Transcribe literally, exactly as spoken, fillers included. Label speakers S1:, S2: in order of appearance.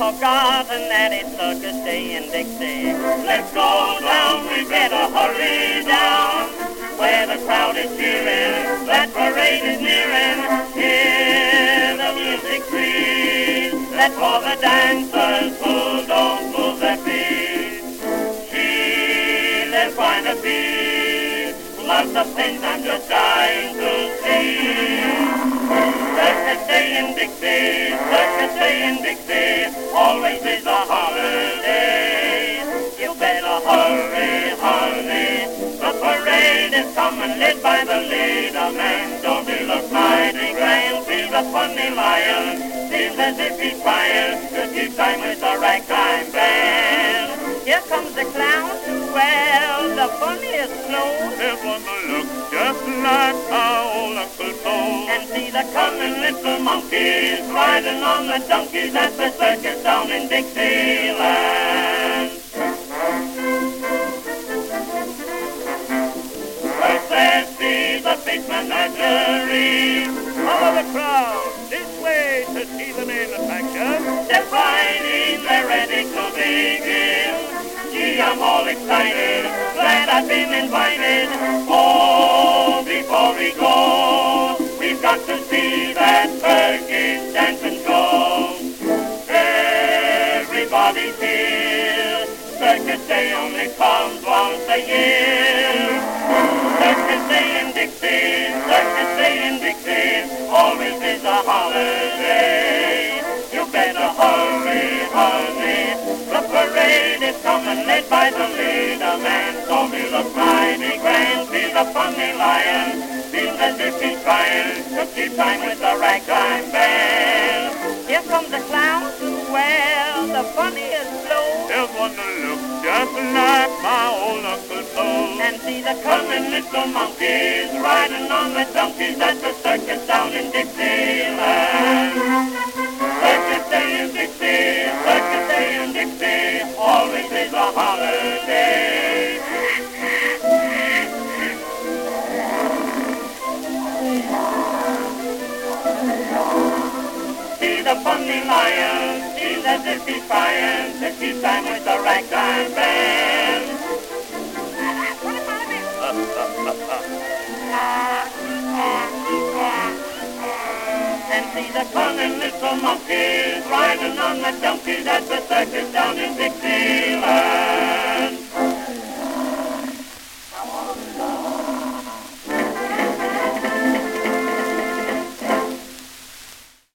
S1: forgotten that it's circus day in Dixie. Let's go down, we better hurry down, where the crowd is cheering, that parade is nearing. Hear the music please, let all the dancers pull, don't move their feet. See, they're trying to be lots of things I'm just dying to see. Circus day in Dixie, circus day in Dixie, always is a holiday. You better hurry, hurry, the parade is coming, led by the leader man. Don't he look mighty grand? See the funny lion, seems as if he's trying to keep time with the ragtime band. Here comes the clown to wear the funniest clothes.
S2: They're gonna look just like our old Uncle Toad.
S1: And see the cunning little monkeys riding on the donkeys at the circus down in Dixieland. First let's see the big menagerie.
S2: Follow the crowd, this way to see the main attraction.
S1: They're riding, they're ready to begin. Gee, I'm all excited, glad I've been invited. Oh, before we go, we've got to see that Turkish dancing show. Everybody's here, circus day only comes once a year. Circus day in Dixie, circus day in Dixie, always is a holiday. You better hurry, hurry, the parade is coming, led by the leader man. So we look mighty grand, see the funny lion, seems as if he's trying to keep time with the ragtime band. Here comes the clown to wear the funniest clothes.
S2: They're gonna look just like my old Uncle Toad.
S1: And see the cunning little monkeys riding on the donkeys at the circus down in Dixieland. Circus day in Dixie, circus day in Dixie, always is a holiday. See the funny lion, seems as if he's trying to keep time with the ragtime band. And see the cunning little monkeys riding on the donkeys at the circus down in Dixie.